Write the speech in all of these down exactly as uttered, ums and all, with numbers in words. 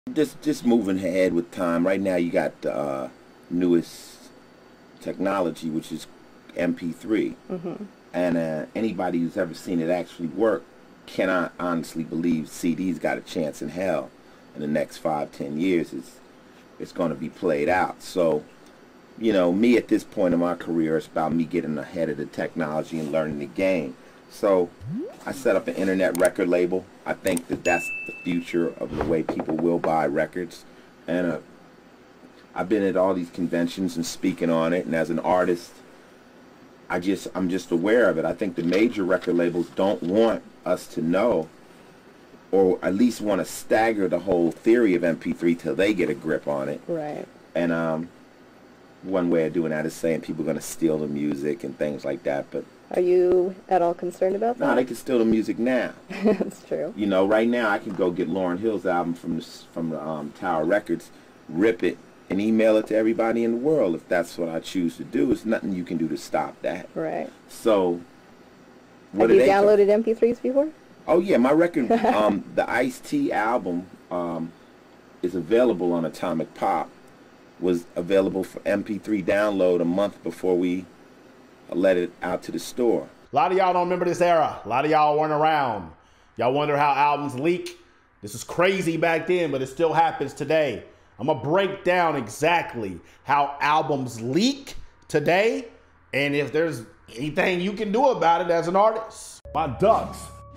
Just just moving ahead with time. Right now, you got the uh, newest technology, which is M P three, Mm-hmm. and uh, anybody who's ever seen it actually work cannot honestly believe C D's got a chance in hell in the next five, ten years. It's it's going to be played out. So, you know, me at this point in my career, it's about me getting ahead of the technology and learning the game. So I set up an internet record label. I think that that's the future of the way people will buy records. And uh, I've been at all these conventions and speaking on it. And as an artist, I just, I'm just aware of it. I think the major record labels don't want us to know, or at least want to stagger the whole theory of M P three till they get a grip on it. Right. And um, one way of doing that is saying people are going to steal the music and things like that. But Are you at all concerned about no, that? they can steal the music now. That's true. You know, right now I can go get Lauryn Hill's album from the, from the um, Tower Records, rip it, and email it to everybody in the world if that's what I choose to do. There's nothing you can do to stop that. Right. So, what Have do you they downloaded M P threes before? Oh yeah, my record, um, the Ice-T album, um, is available on Atomic Pop. Was available for M P three download a month before we let it out to the store. A lot of y'all don't remember this era. A lot of y'all weren't around. Y'all wonder how albums leak. This is crazy back then, but it still happens today. I'm gonna break down exactly how albums leak today, and if there's anything you can do about it as an artist. My ducks,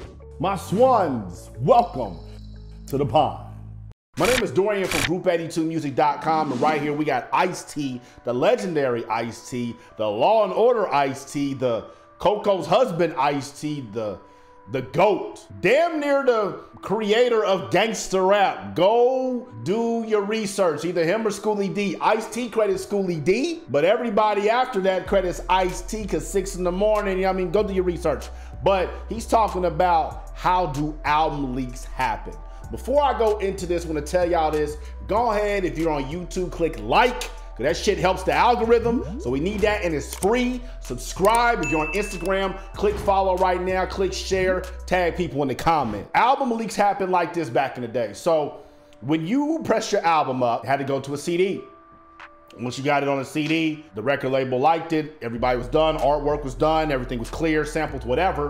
my swans, welcome to the pond. My name is Dorian from Group eighty-two music dot com, and right here we got Ice-T, the legendary Ice-T, the Law and Order Ice-T, the Coco's husband Ice-T, the the GOAT, damn near the creator of gangster rap. Go do your research, either him or Schoolie D. Ice-T credits Schoolie D, but everybody after that credits Ice-T because six in the morning, I mean, go do your research. But he's talking about how do album leaks happen. Before I go into this, I want to tell y'all this. Go ahead, if you're on YouTube, click like, because that shit helps the algorithm. So we need that, and it's free. Subscribe. If you're on Instagram, click follow right now, click share, tag people in the comment. Album leaks happen like this back in the day. So when you press your album up, it had to go to a C D. Once you got it on a C D, the record label liked it, everybody was done, artwork was done, everything was clear, samples, whatever.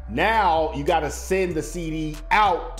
Now you got to send the C D out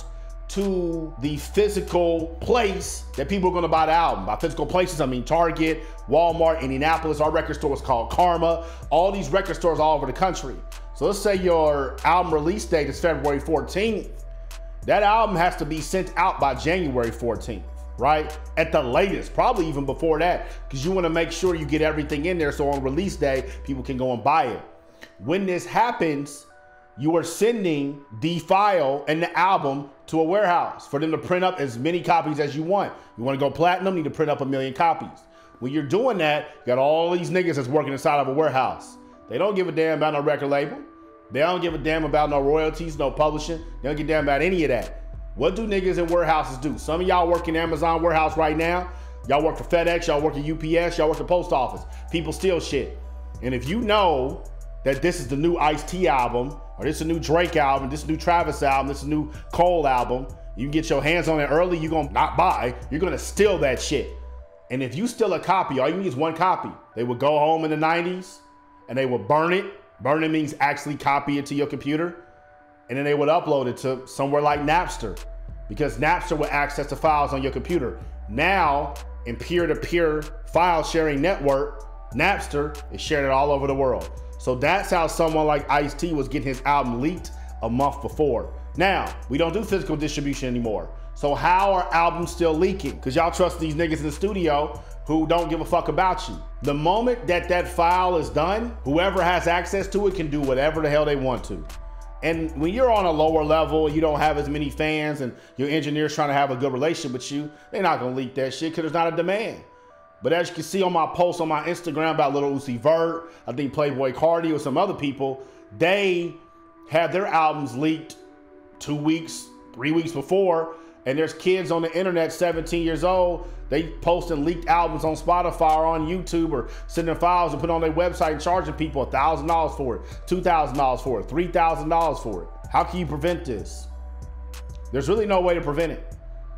to the physical place that people are going to buy the album. By physical places, I mean Target, Walmart, Indianapolis. Our record store is called Karma. All these record stores all over the country. So let's say your album release date is February fourteenth. That album has to be sent out by January fourteenth, right? At the latest, probably even before that, because you want to make sure you get everything in there so on release day, people can go and buy it. When this happens, you are sending the file and the album to a warehouse for them to print up as many copies as you want. You want to go platinum, need to print up a million copies. When you're doing that, you got all these niggas that's working inside of a warehouse. They don't give a damn about no record label. They don't give a damn about no royalties, no publishing. They don't give a damn about any of that. What do niggas in warehouses do? Some of y'all work in Amazon warehouse right now. Y'all work for FedEx, y'all work at U P S, y'all work at the post office. People steal shit. And if you know that this is the new Ice-T album, or this is a new Drake album, this is a new Travis album, this is a new Cole album, you can get your hands on it early, you're gonna not buy, you're gonna steal that shit. And if you steal a copy, all you need is one copy. They would go home in the nineties and they would burn it. Burn it means actually copy it to your computer. And then they would upload it to somewhere like Napster, because Napster would access the files on your computer. Now, in peer-to-peer file sharing network, Napster is sharing it all over the world. So that's how someone like Ice-T was getting his album leaked a month before. Now, we don't do physical distribution anymore. So how are albums still leaking? Because y'all trust these niggas in the studio who don't give a fuck about you. The moment that that file is done, whoever has access to it can do whatever the hell they want to. And when you're on a lower level, you don't have as many fans and your engineer's trying to have a good relationship with you, they're not gonna leak that shit because there's not a demand. But as you can see on my post on my Instagram about Lil Uzi Vert, I think Playboy Cardi or some other people, they had their albums leaked two weeks, three weeks before, and there's kids on the internet, seventeen years old, they posting leaked albums on Spotify or on YouTube or sending files and put on their website and charging people one thousand dollars for it, two thousand dollars for it, three thousand dollars for it. How can you prevent this? There's really no way to prevent it.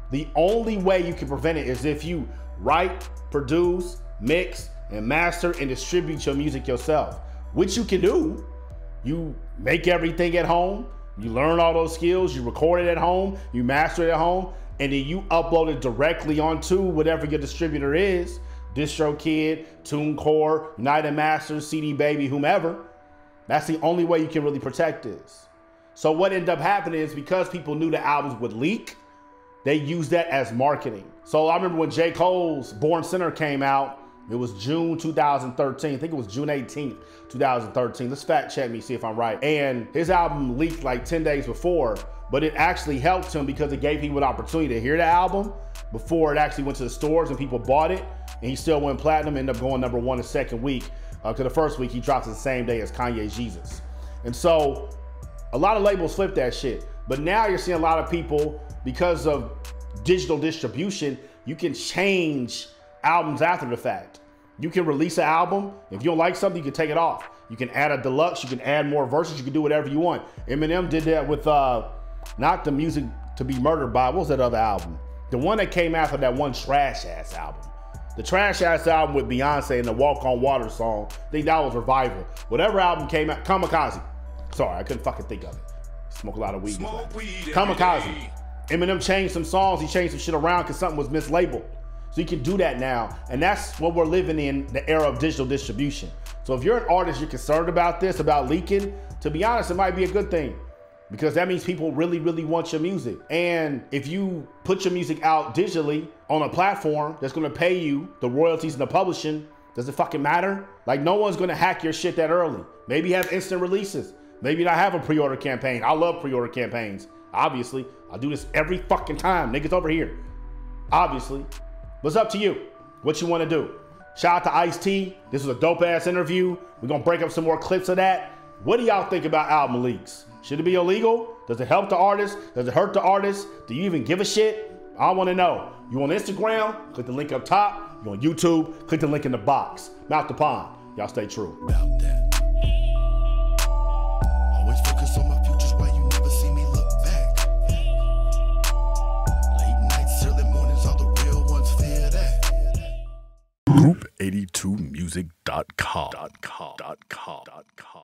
The only way you can prevent it is if you write, produce, mix, and master and distribute your music yourself, which you can do. You make everything at home, you learn all those skills, you record it at home, you master it at home, and then you upload it directly onto whatever your distributor is, DistroKid, TuneCore, United Masters, C D Baby, whomever. That's the only way you can really protect this. So what ended up happening is because people knew the albums would leak, they used that as marketing. So I remember when J. Cole's Born Sinner came out, it was June two thousand thirteen. I think it was June eighteenth, two thousand thirteen. Let's fact check me, see if I'm right. And his album leaked like ten days before, but it actually helped him because it gave people an opportunity to hear the album before it actually went to the stores and people bought it. And he still went platinum, ended up going number one the second week. Because uh, the first week he drops it the same day as Kanye's Jesus. And so a lot of labels flip that shit. But now you're seeing a lot of people, because of digital distribution, you can change albums after the fact. You can release an album. If you don't like something, you can take it off. You can add a deluxe. You can add more verses. You can do whatever you want. Eminem did that with uh, not the Music to Be Murdered By. What was that other album? The one that came after that one trash ass album. The trash ass album with Beyonce and the Walk on Water song. I think that was Revival. Whatever album came out, Kamikaze. Sorry, I couldn't fucking think of it. Smoke a lot of weed. Smoke weed Kamikaze. Eminem changed some songs. He changed some shit around because something was mislabeled. So you can do that now. And that's what we're living in, the era of digital distribution. So if you're an artist, you're concerned about this, about leaking, to be honest, it might be a good thing. Because that means people really, really want your music. And if you put your music out digitally on a platform that's gonna pay you the royalties and the publishing, does it fucking matter? Like, no one's gonna hack your shit that early. Maybe have instant releases. Maybe not have a pre-order campaign. I love pre-order campaigns. Obviously, I do this every fucking time. Niggas over here. Obviously. But it's up to you. What you wanna do. Shout out to Ice-T. This was a dope ass interview. We're gonna break up some more clips of that. What do y'all think about album leaks? Should it be illegal? Does it help the artist? Does it hurt the artist? Do you even give a shit? I want to know. You on Instagram? Click the link up top. You on YouTube? Click the link in the box. Mouth the pond. Y'all stay true. About that. Always focus on my futures while you never see me look back. Late nights, early mornings, all the real ones fear that. group eighty-two music dot com